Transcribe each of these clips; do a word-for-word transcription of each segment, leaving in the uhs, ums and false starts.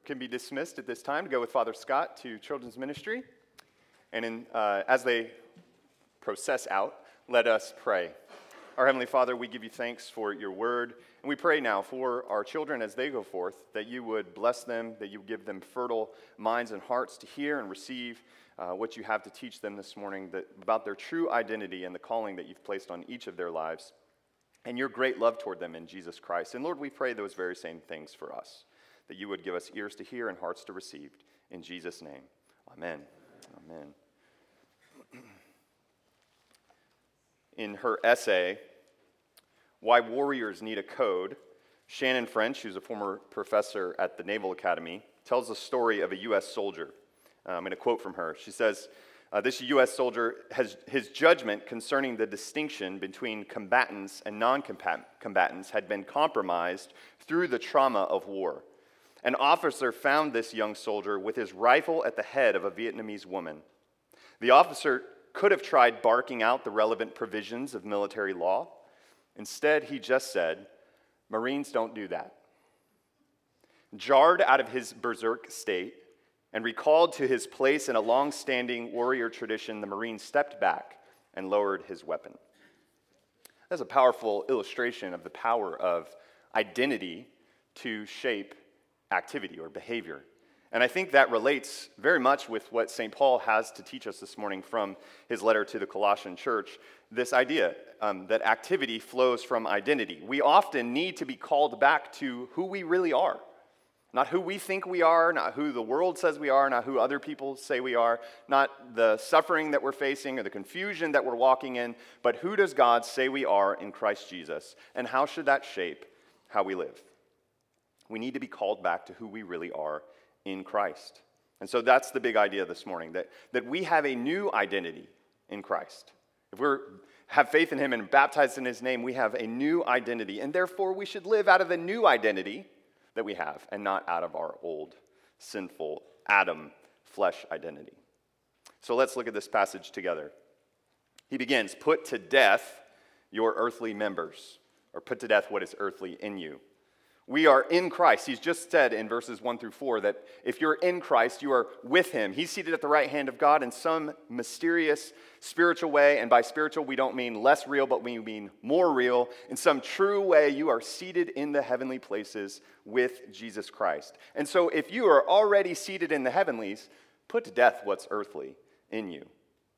can be dismissed at this time to go with Father Scott to children's ministry. And in, uh, as they process out, let us pray. Our Heavenly Father, we give you thanks for your word. And we pray now for our children as they go forth, that you would bless them, that you would give them fertile minds and hearts to hear and receive uh, what you have to teach them this morning, that, about their true identity and the calling that you've placed on each of their lives, and your great love toward them in Jesus Christ. And Lord, we pray those very same things for us, that you would give us ears to hear and hearts to receive. In Jesus' name, amen. Amen. In her essay, Why Warriors Need a Code, Shannon French, who's a former professor at the Naval Academy, tells the story of a U S soldier. Uh, I'm going to quote from her. She says, uh, this U S soldier, has his judgment concerning the distinction between combatants and non-combatants had been compromised through the trauma of war. An officer found this young soldier with his rifle at the head of a Vietnamese woman. The officer could have tried barking out the relevant provisions of military law. Instead, he just said, "Marines don't do that." Jarred out of his berserk state and recalled to his place in a long-standing warrior tradition, the Marine stepped back and lowered his weapon. That's a powerful illustration of the power of identity to shape activity or behavior. And I think that relates very much with what Saint Paul has to teach us this morning from his letter to the Colossian church, this idea um, that activity flows from identity. We often need to be called back to who we really are. Not who we think we are, not who the world says we are, not who other people say we are, not the suffering that we're facing or the confusion that we're walking in, but who does God say we are in Christ Jesus, and how should that shape how we live? We need to be called back to who we really are in Christ. And so that's the big idea this morning, that, that we have a new identity in Christ. If we have faith in him and baptized in his name, we have a new identity, and therefore we should live out of the new identity that we have and not out of our old, sinful, Adam, flesh identity. So let's look at this passage together. He begins, "Put to death your earthly members," or put to death what is earthly in you. We are in Christ. He's just said in verses one through four that if you're in Christ, you are with him. He's seated at the right hand of God in some mysterious spiritual way. And by spiritual, we don't mean less real, but we mean more real. In some true way, you are seated in the heavenly places with Jesus Christ. And so if you are already seated in the heavenlies, put to death what's earthly in you.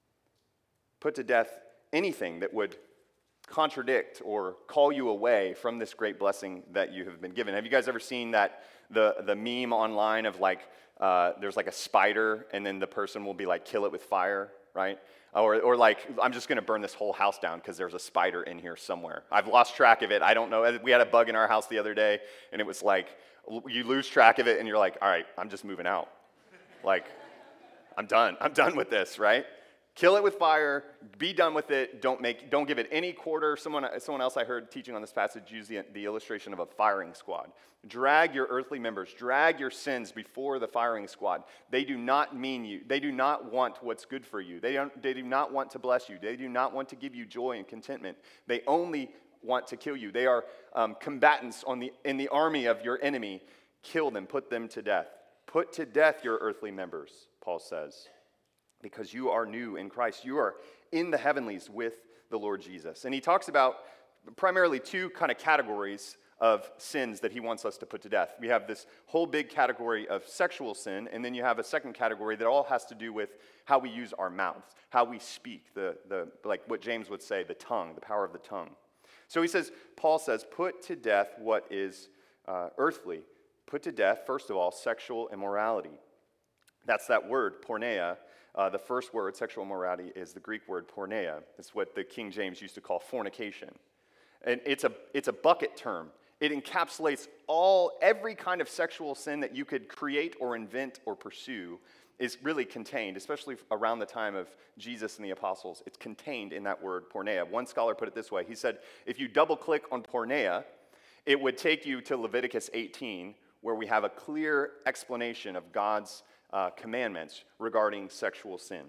Put to death anything that would contradict or call you away from this great blessing that you have been given. Have you guys ever seen that the the meme online of like uh, there's like a spider and then the person will be like, kill it with fire, right? Or or like, I'm just going to burn this whole house down because there's a spider in here somewhere. I've lost track of it. I don't know. We had a bug in our house the other day, and it was like you lose track of it and you're like, all right, I'm just moving out. Like, I'm done. I'm done with this, right? Kill it with fire, be done with it, don't make, don't give it any quarter. Someone, someone else I heard teaching on this passage used the, the illustration of a firing squad. Drag your earthly members, drag your sins before the firing squad. They do not mean you. They do not want what's good for you. They, don't, they do not want to bless you. They do not want to give you joy and contentment. They only want to kill you. They are um, combatants on the, in the army of your enemy. Kill them, put them to death. Put to death your earthly members, Paul says. Because you are new in Christ. You are in the heavenlies with the Lord Jesus. And he talks about primarily two kind of categories of sins that he wants us to put to death. We have this whole big category of sexual sin, and then you have a second category that all has to do with how we use our mouths, how we speak, the, the like what James would say, the tongue, the power of the tongue. So he says, Paul says, put to death what is uh, earthly. Put to death, first of all, sexual immorality. That's that word, porneia. Uh, the first word, sexual immorality, is the Greek word porneia. It's what the King James used to call fornication. And it's a it's a bucket term. It encapsulates all, every kind of sexual sin that you could create or invent or pursue is really contained, especially around the time of Jesus and the apostles. It's contained in that word porneia. One scholar put it this way. He said, if you double click on porneia, it would take you to Leviticus eighteen, where we have a clear explanation of God's Uh, commandments regarding sexual sin.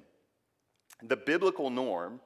The biblical norm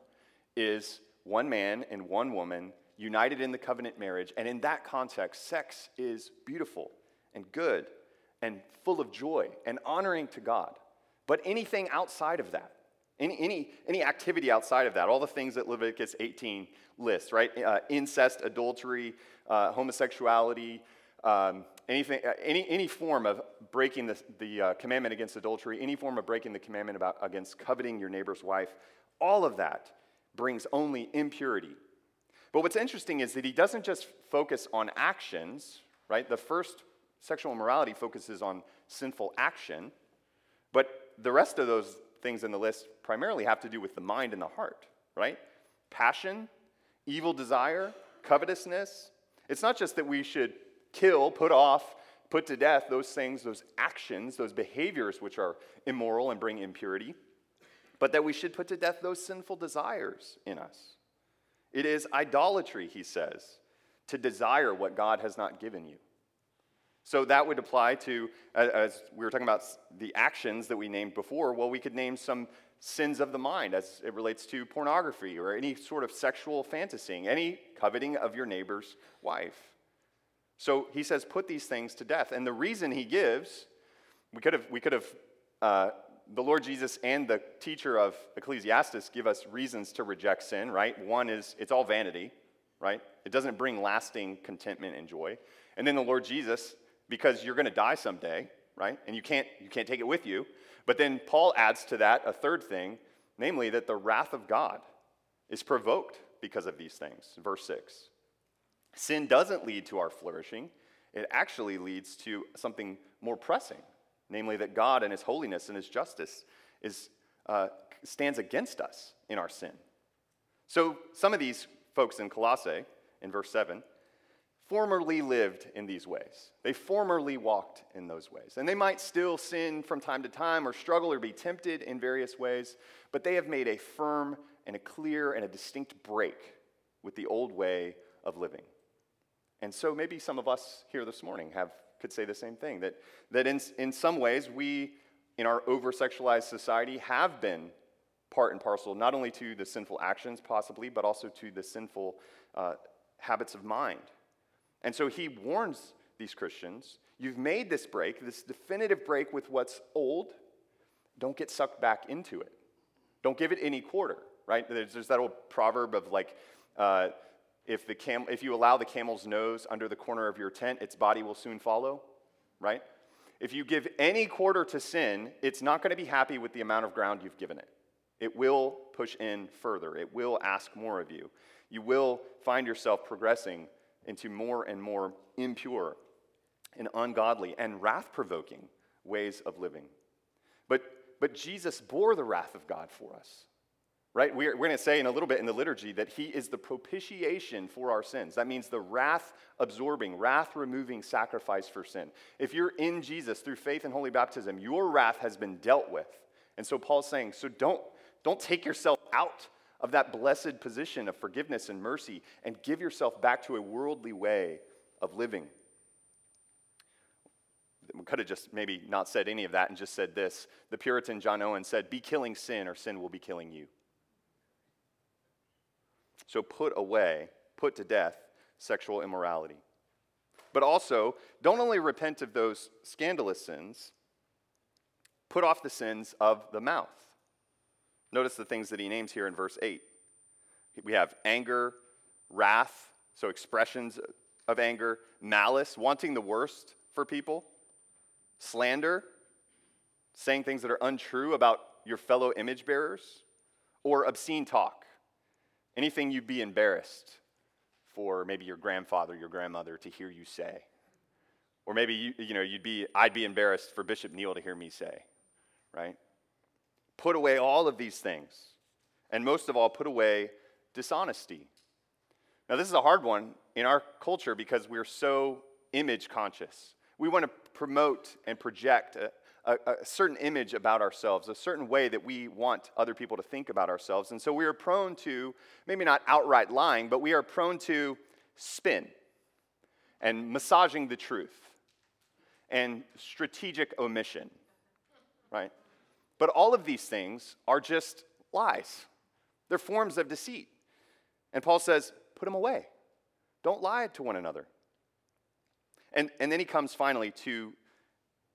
is one man and one woman united in the covenant marriage, and in that context, sex is beautiful and good and full of joy and honoring to God. But anything outside of that, any, any, any activity outside of that, all the things that Leviticus eighteen lists, right? Uh, incest, adultery, uh, homosexuality, um, anything, uh, any, any form of breaking the, the uh, commandment against adultery, any form of breaking the commandment about against coveting your neighbor's wife, all of that brings only impurity. But what's interesting is that he doesn't just focus on actions, right? The first sexual immorality focuses on sinful action, but the rest of those things in the list primarily have to do with the mind and the heart, right? Passion, evil desire, covetousness. It's not just that we should kill, put off, put to death those things, those actions, those behaviors which are immoral and bring impurity, but that we should put to death those sinful desires in us. It is idolatry, he says, to desire what God has not given you. So that would apply to, as we were talking about the actions that we named before, well, we could name some sins of the mind as it relates to pornography or any sort of sexual fantasying, any coveting of your neighbor's wife. So he says, put these things to death. And the reason he gives, we could have, we could have, uh, the Lord Jesus and the teacher of Ecclesiastes give us reasons to reject sin, right? One is it's all vanity, right? It doesn't bring lasting contentment and joy. And then the Lord Jesus, because you're going to die someday, right? And you can't you can't take it with you. But then Paul adds to that a third thing, namely that the wrath of God is provoked because of these things. Verse six. Sin doesn't lead to our flourishing. It actually leads to something more pressing, namely that God and his holiness and his justice is uh, stands against us in our sin. So some of these folks in Colossae, in verse seven, formerly lived in these ways. They formerly walked in those ways. And they might still sin from time to time or struggle or be tempted in various ways, but they have made a firm and a clear and a distinct break with the old way of living. And so maybe some of us here this morning have could say the same thing, that, that in, in some ways we, in our over-sexualized society, have been part and parcel not only to the sinful actions possibly, but also to the sinful uh, habits of mind. And so he warns these Christians, you've made this break, this definitive break with what's old. Don't get sucked back into it. Don't give it any quarter, right? There's, there's that old proverb of like, uh, if, the cam- if you allow the camel's nose under the corner of your tent, its body will soon follow, right? If you give any quarter to sin, it's not going to be happy with the amount of ground you've given it. It will push in further. It will ask more of you. You will find yourself progressing into more and more impure and ungodly and wrath-provoking ways of living. But, but Jesus bore the wrath of God for us, right? We're, we're going to say in a little bit in the liturgy that he is the propitiation for our sins. That means the wrath-absorbing, wrath-removing sacrifice for sin. If you're in Jesus through faith and holy baptism, your wrath has been dealt with. And so Paul's saying, so don't, don't take yourself out of that blessed position of forgiveness and mercy and give yourself back to a worldly way of living. We could have just maybe not said any of that and just said this. The Puritan John Owen said, be killing sin or sin will be killing you. So put away, put to death sexual immorality. But also, don't only repent of those scandalous sins, put off the sins of the mouth. Notice the things that he names here in verse eight. We have anger, wrath, so expressions of anger, malice, wanting the worst for people, slander, saying things that are untrue about your fellow image bearers, or obscene talk, anything you'd be embarrassed for maybe your grandfather, your grandmother to hear you say. Or maybe you, you know, you'd be, I'd be embarrassed for Bishop Neal to hear me say, right? Put away all of these things. And most of all, put away dishonesty. Now, this is a hard one in our culture because we're so image conscious. We want to promote and project a, a, a certain image about ourselves, a certain way that we want other people to think about ourselves. And so we are prone to, maybe not outright lying, but we are prone to spin and massaging the truth and strategic omission, right? But all of these things are just lies. They're forms of deceit. And Paul says, put them away. Don't lie to one another. And, and then he comes finally to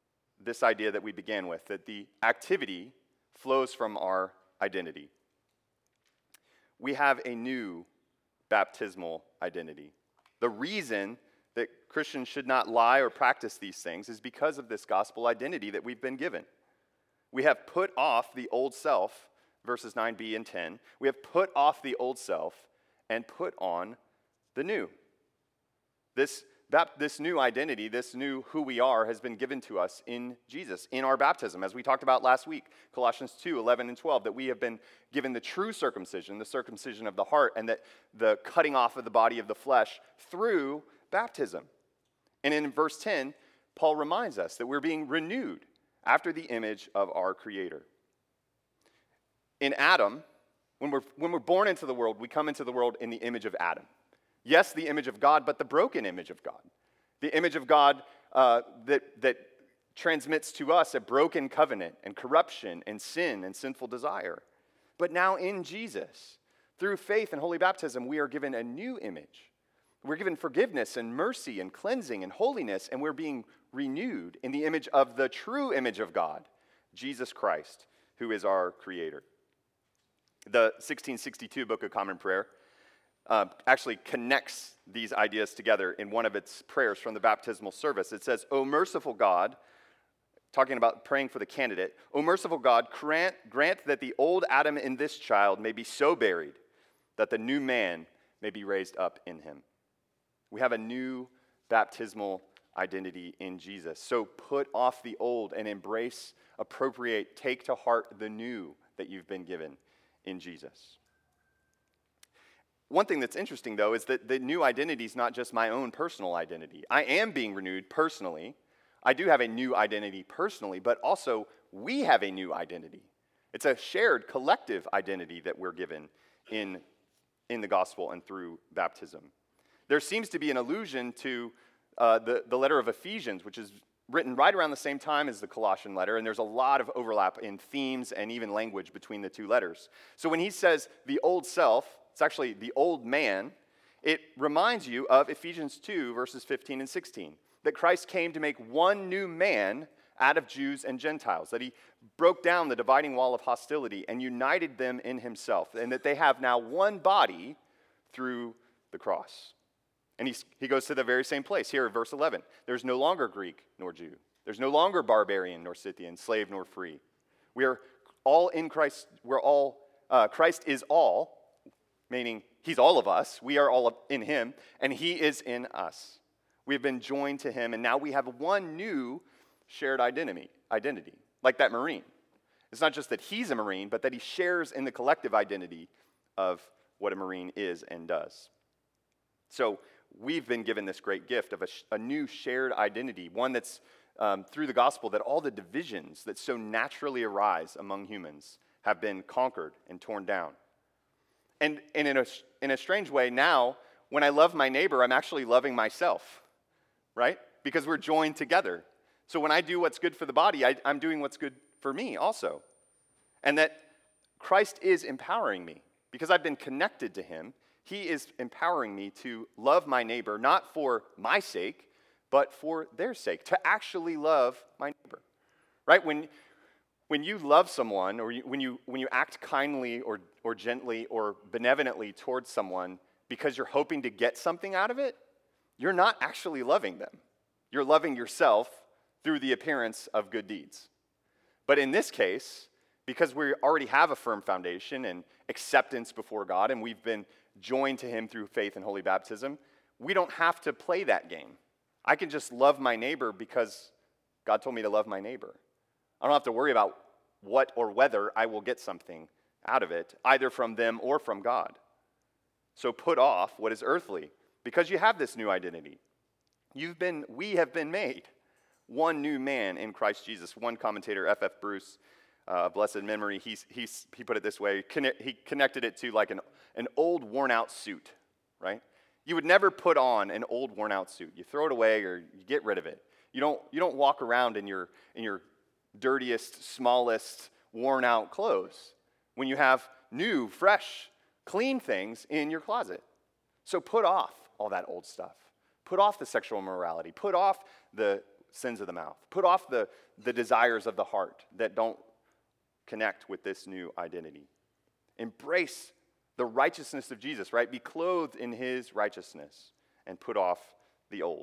this idea that we began with, that the activity flows from our identity. We have a new baptismal identity. The reason that Christians should not lie or practice these things is because of this gospel identity that we've been given. We have put off the old self, verses nine b and ten. We have put off the old self and put on the new. This, this new identity, this new who we are, has been given to us in Jesus, in our baptism, as we talked about last week, Colossians two, eleven and twelve, that we have been given the true circumcision, the circumcision of the heart, and that the cutting off of the body of the flesh through baptism. And in verse ten, Paul reminds us that we're being renewed after the image of our Creator. In Adam, when we're, when we're born into the world, we come into the world in the image of Adam. Yes, the image of God, but the broken image of God. The image of God uh, that, that transmits to us a broken covenant and corruption and sin and sinful desire. But now in Jesus, through faith and holy baptism, we are given a new image. We're given forgiveness and mercy and cleansing and holiness, and we're being renewed in the image of the true image of God, Jesus Christ, who is our Creator. The sixteen sixty-two Book of Common Prayer uh, actually connects these ideas together in one of its prayers from the baptismal service. It says, "O merciful God," talking about praying for the candidate, "O merciful God, grant, grant that the old Adam in this child may be so buried that the new man may be raised up in him." We have a new baptismal identity in Jesus. So put off the old and embrace, appropriate, take to heart the new that you've been given in Jesus. One thing that's interesting, though, is that the new identity is not just my own personal identity. I am being renewed personally. I do have a new identity personally, but also we have a new identity. It's a shared collective identity that we're given in, in the gospel and through baptism. There seems to be an allusion to uh, the, the letter of Ephesians, which is written right around the same time as the Colossian letter, and there's a lot of overlap in themes and even language between the two letters. So when he says the old self, it's actually the old man, it reminds you of Ephesians two, verses fifteen and sixteen, that Christ came to make one new man out of Jews and Gentiles, that he broke down the dividing wall of hostility and united them in himself, and that they have now one body through the cross. And he's, he goes to the very same place here in verse eleven. There's no longer Greek nor Jew. There's no longer barbarian nor Scythian, slave nor free. We are all in Christ. We're all, uh, Christ is all, meaning he's all of us. We are all in him, and he is in us. We have been joined to him, and now we have one new shared identity, identity, like that Marine. It's not just that he's a Marine, but that he shares in the collective identity of what a Marine is and does. So we've been given this great gift of a, a new shared identity, one that's um, through the gospel, that all the divisions that so naturally arise among humans have been conquered and torn down. And, and in, a, in a strange way, now, when I love my neighbor, I'm actually loving myself, right? Because we're joined together. So when I do what's good for the body, I, I'm doing what's good for me also. And that Christ is empowering me. Because I've been connected to him, he is empowering me to love my neighbor, not for my sake, but for their sake, to actually love my neighbor, right? When, when you love someone, or you, when, you, when you act kindly or, or gently or benevolently towards someone because you're hoping to get something out of it, you're not actually loving them. You're loving yourself through the appearance of good deeds. But in this case, because we already have a firm foundation and acceptance before God, and we've been joined to him through faith and holy baptism, we don't have to play that game. I can just love my neighbor because God told me to love my neighbor. I don't have to worry about what or whether I will get something out of it, either from them or from God. So put off what is earthly, because you have this new identity. You've been, we have been made one new man in Christ Jesus. One commentator, F F Bruce, uh, blessed memory, he, he, he put it this way. He connected it to like an, an old worn-out suit, right? You would never put on an old worn-out suit. You throw it away or you get rid of it. You don't, you don't walk around in your, in your dirtiest, smallest, worn-out clothes when you have new, fresh, clean things in your closet. So put off all that old stuff. Put off the sexual immorality. Put off the sins of the mouth. Put off the, the desires of the heart that don't connect with this new identity. Embrace the righteousness of Jesus, right? Be clothed in his righteousness and put off the old.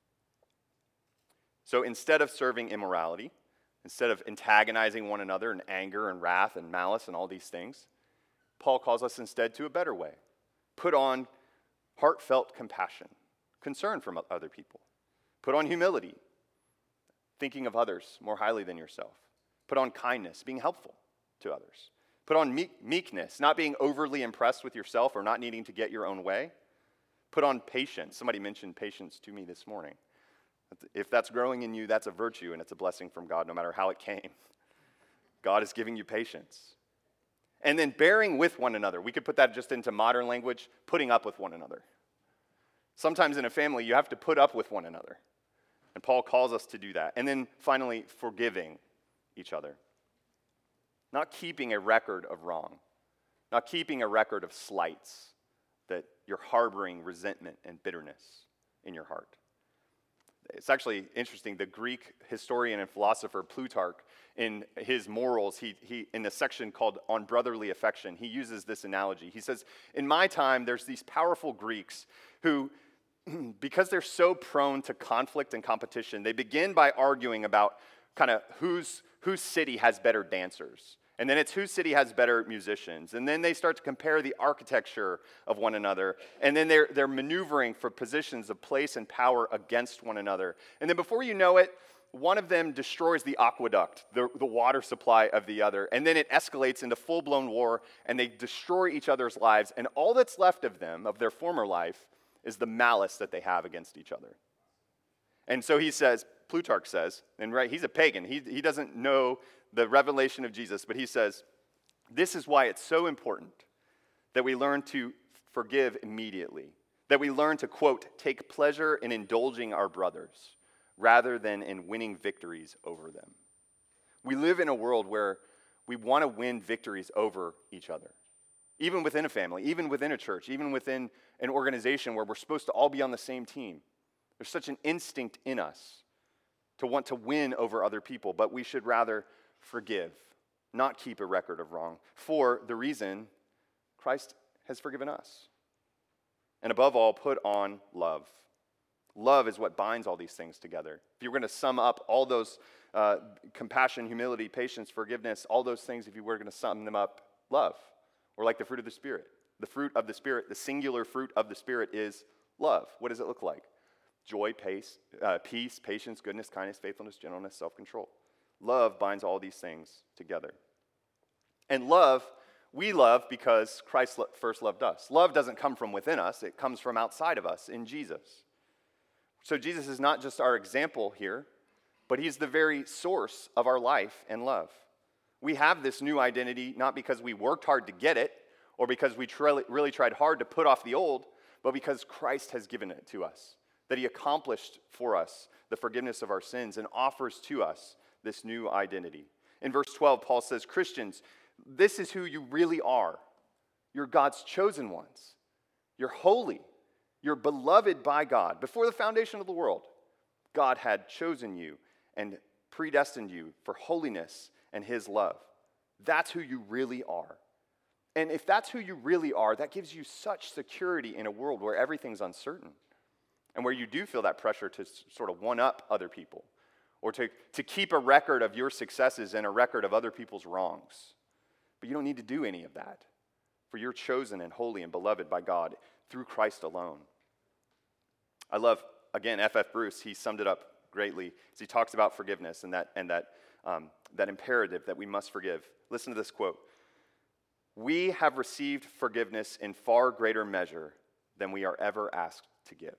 So instead of serving immorality, instead of antagonizing one another in anger and wrath and malice and all these things, Paul calls us instead to a better way. Put on heartfelt compassion, concern for other people. Put on humility, thinking of others more highly than yourself. Put on kindness, being helpful to others. Put on meek- meekness, not being overly impressed with yourself or not needing to get your own way. Put on patience. Somebody mentioned patience to me this morning. If that's growing in you, that's a virtue and it's a blessing from God, no matter how it came. God is giving you patience. And then bearing with one another. We could put that just into modern language, putting up with one another. Sometimes in a family, you have to put up with one another. And Paul calls us to do that. And then finally, forgiving each other. Not keeping a record of wrong. Not keeping a record of slights, that you're harboring resentment and bitterness in your heart. It's actually interesting. The Greek historian and philosopher Plutarch, in his Morals, he, he in a section called On Brotherly Affection, he uses this analogy. He says, in my time, there's these powerful Greeks who, because they're so prone to conflict and competition, they begin by arguing about kind of whose, whose city has better dancers. And then it's whose city has better musicians. And then they start to compare the architecture of one another. And then they're, they're maneuvering for positions of place and power against one another. And then before you know it, one of them destroys the aqueduct, the, the water supply of the other. And then it escalates into full-blown war, and they destroy each other's lives. And all that's left of them, of their former life, is the malice that they have against each other. And so he says, Plutarch says, and right, he's a pagan. He, he doesn't know the revelation of Jesus, but he says, this is why it's so important that we learn to forgive immediately, that we learn to, quote, take pleasure in indulging our brothers rather than in winning victories over them. We live in a world where we want to win victories over each other, even within a family, even within a church, even within an organization where we're supposed to all be on the same team. There's such an instinct in us to want to win over other people, but we should rather forgive, not keep a record of wrong, for the reason Christ has forgiven us. And above all, put on love. Love is what binds all these things together. If you were going to sum up all those uh, compassion, humility, patience, forgiveness, all those things, if you were going to sum them up, love, or like the fruit of the Spirit. The fruit of the Spirit, the singular fruit of the Spirit is love. What does it look like? Joy, pace, uh, peace, patience, goodness, kindness, faithfulness, gentleness, self-control. Love binds all these things together. And love, we love because Christ first loved us. Love doesn't come from within us. It comes from outside of us in Jesus. So Jesus is not just our example here, but he's the very source of our life and love. We have this new identity not because we worked hard to get it or because we tr- really tried hard to put off the old, but because Christ has given it to us, that he accomplished for us the forgiveness of our sins and offers to us this new identity. In verse twelve, Paul says, Christians, this is who you really are. You're God's chosen ones. You're holy. You're beloved by God. Before the foundation of the world, God had chosen you and predestined you for holiness and his love. That's who you really are. And if that's who you really are, that gives you such security in a world where everything's uncertain and where you do feel that pressure to sort of one-up other people, or to, to keep a record of your successes and a record of other people's wrongs. But you don't need to do any of that, for you're chosen and holy and beloved by God through Christ alone. I love, again, F F Bruce. He summed it up greatly as he talks about forgiveness and that, and that, um, that imperative that we must forgive. Listen to this quote. We have received forgiveness in far greater measure than we are ever asked to give.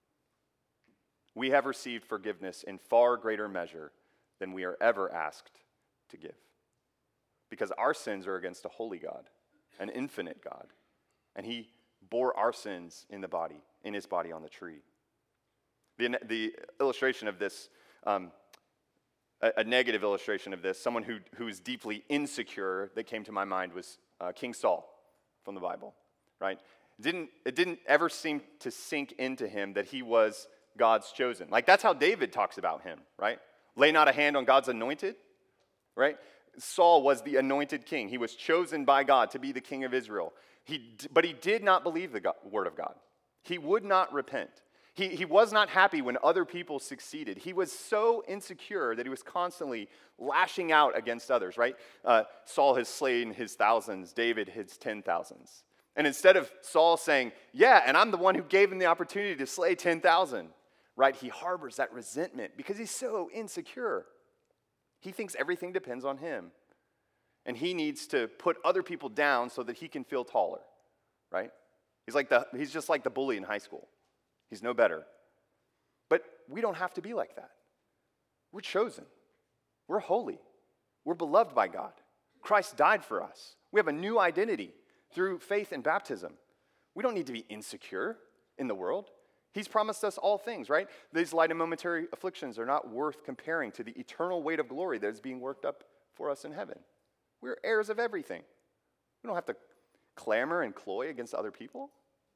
We have received forgiveness in far greater measure than we are ever asked to give. Because our sins are against a holy God, an infinite God. And he bore our sins in the body, in his body on the tree. The, the illustration of this, um, a, a negative illustration of this, someone who, who is deeply insecure that came to my mind was uh, King Saul from the Bible, right? It didn't, it didn't ever seem to sink into him that he was God's chosen. Like that's how David talks about him, right? Lay not a hand on God's anointed, right? Saul was the anointed king. He was chosen by God to be the king of Israel. He, but he did not believe the God, word of God. He would not repent. He, he was not happy when other people succeeded. He was so insecure that he was constantly lashing out against others, right? Uh, Saul has slain his thousands, David his ten thousands. And instead of Saul saying, yeah, and I'm the one who gave him the opportunity to slay ten thousand, right? He harbors that resentment because he's so insecure. He thinks everything depends on him. And he needs to put other people down so that he can feel taller, right? He's like the, he's just like the bully in high school. He's no better. But we don't have to be like that. We're chosen. We're holy. We're beloved by God. Christ died for us. We have a new identity through faith and baptism. We don't need to be insecure in the world. He's promised us all things, right? These light and momentary afflictions are not worth comparing to the eternal weight of glory that is being worked up for us in heaven. We're heirs of everything. We don't have to clamor and cloy against other people.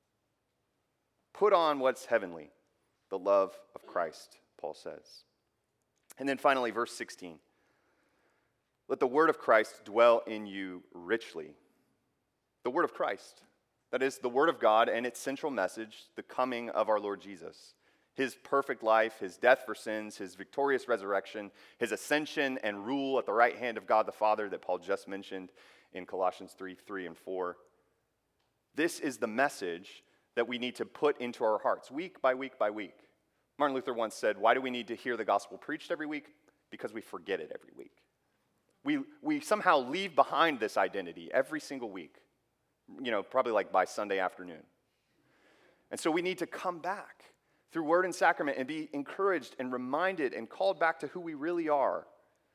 Put on what's heavenly, the love of Christ, Paul says. And then finally, verse sixteen. Let the word of Christ dwell in you richly. The word of Christ. That is the word of God and its central message, the coming of our Lord Jesus. His perfect life, his death for sins, his victorious resurrection, his ascension and rule at the right hand of God the Father that Paul just mentioned in Colossians three, three and four. This is the message that we need to put into our hearts week by week by week. Martin Luther once said, why do we need to hear the gospel preached every week? Because we forget it every week. We, we somehow leave behind this identity every single week, you know, probably like by Sunday afternoon. And so we need to come back through word and sacrament and be encouraged and reminded and called back to who we really are.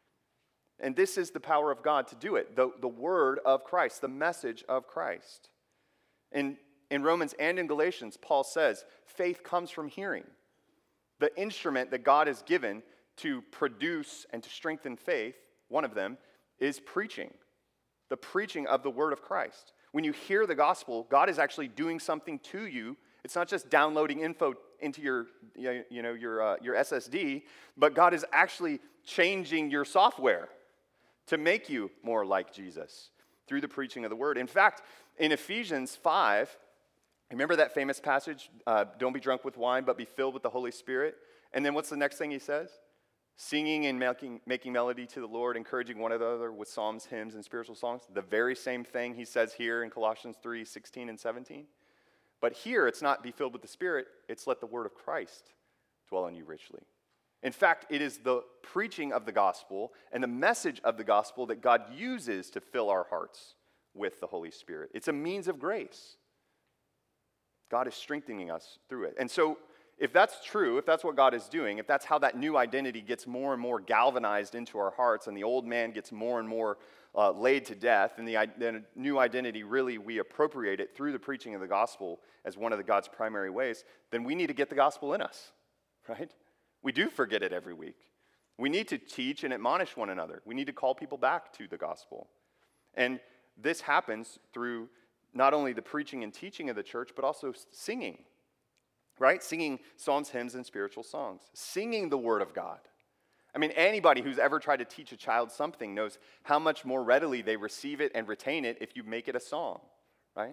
And this is the power of God to do it, the, the word of Christ, the message of Christ. In, in Romans and in Galatians, Paul says, faith comes from hearing. The instrument that God has given to produce and to strengthen faith, one of them, is preaching. The preaching of the word of Christ. When you hear the gospel, God is actually doing something to you. It's not just downloading info into your, you know, your, uh, your S S D, but God is actually changing your software to make you more like Jesus through the preaching of the word. In fact, in Ephesians five, remember that famous passage, uh, don't be drunk with wine, but be filled with the Holy Spirit? And then what's the next thing he says? Singing and making, making melody to the Lord, encouraging one another with psalms, hymns, and spiritual songs. The very same thing he says here in Colossians three, sixteen and seventeen. But here, it's not be filled with the Spirit, it's let the word of Christ dwell in you richly. In fact, it is the preaching of the gospel and the message of the gospel that God uses to fill our hearts with the Holy Spirit. It's a means of grace. God is strengthening us through it. And so, if that's true, if that's what God is doing, if that's how that new identity gets more and more galvanized into our hearts and the old man gets more and more uh, laid to death, and the, the new identity really, we appropriate it through the preaching of the gospel as one of the God's primary ways, then we need to get the gospel in us, right? We do forget it every week. We need to teach and admonish one another. We need to call people back to the gospel. And this happens through not only the preaching and teaching of the church, but also singing. Right? Singing psalms, hymns, and spiritual songs. Singing the word of God. I mean, anybody who's ever tried to teach a child something knows how much more readily they receive it and retain it if you make it a song, right?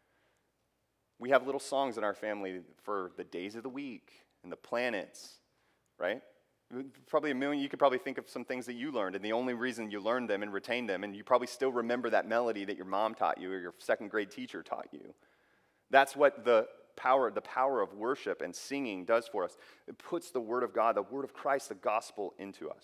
We have little songs in our family for the days of the week and the planets, right? Probably a million, you could probably think of some things that you learned, and the only reason you learned them and retained them, and you probably still remember that melody that your mom taught you or your second grade teacher taught you. That's what the power, the power of worship and singing does for us. It puts the word of God, the word of Christ, the gospel into us.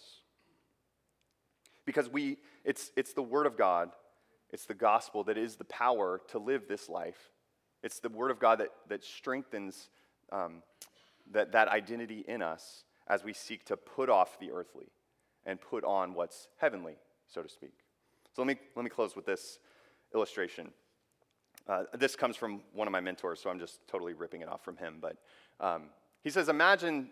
Because we, it's, it's the word of God, it's the gospel that is the power to live this life. It's the word of God that, that strengthens um, that, that identity in us as we seek to put off the earthly and put on what's heavenly, so to speak. So let me, let me close with this illustration. Uh, this comes from one of my mentors, so I'm just totally ripping it off from him. But um, he says, imagine,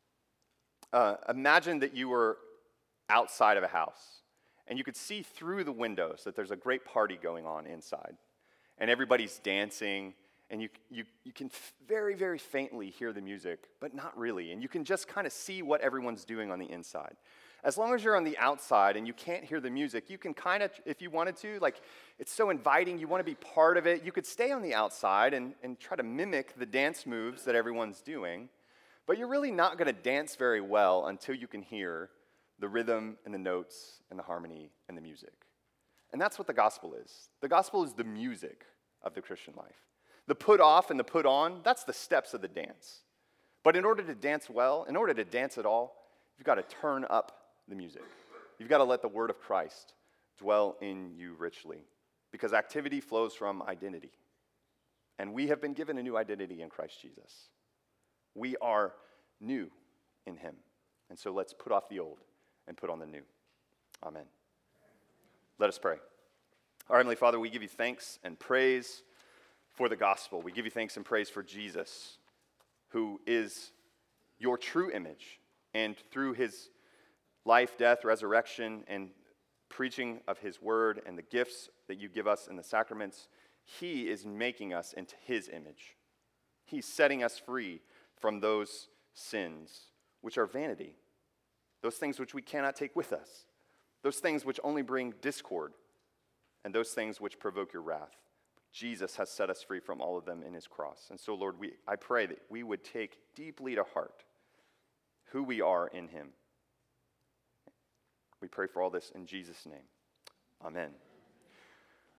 uh, imagine that you were outside of a house, and you could see through the windows that there's a great party going on inside, and everybody's dancing and you, you, you can very, very faintly hear the music, but not really. And you can just kind of see what everyone's doing on the inside. As long as you're on the outside and you can't hear the music, you can kind of, if you wanted to, like, it's so inviting, you want to be part of it. You could stay on the outside and, and try to mimic the dance moves that everyone's doing, but you're really not going to dance very well until you can hear the rhythm and the notes and the harmony and the music. And that's what the gospel is. The gospel is the music of the Christian life. The put off and the put on, that's the steps of the dance. But in order to dance well, in order to dance at all, you've got to turn up the music. You've got to let the word of Christ dwell in you richly, because activity flows from identity. And we have been given a new identity in Christ Jesus. We are new in him. And so let's put off the old and put on the new. Amen. Let us pray. Our Heavenly Father, we give you thanks and praise for the gospel. We give you thanks and praise for Jesus, who is your true image, and through his life, death, resurrection, and preaching of his word and the gifts that you give us in the sacraments, he is making us into his image. He's setting us free from those sins, which are vanity, those things which we cannot take with us, those things which only bring discord, and those things which provoke your wrath. Jesus has set us free from all of them in his cross. And so, Lord, we, I pray that we would take deeply to heart who we are in him. We pray for all this in Jesus' name. Amen.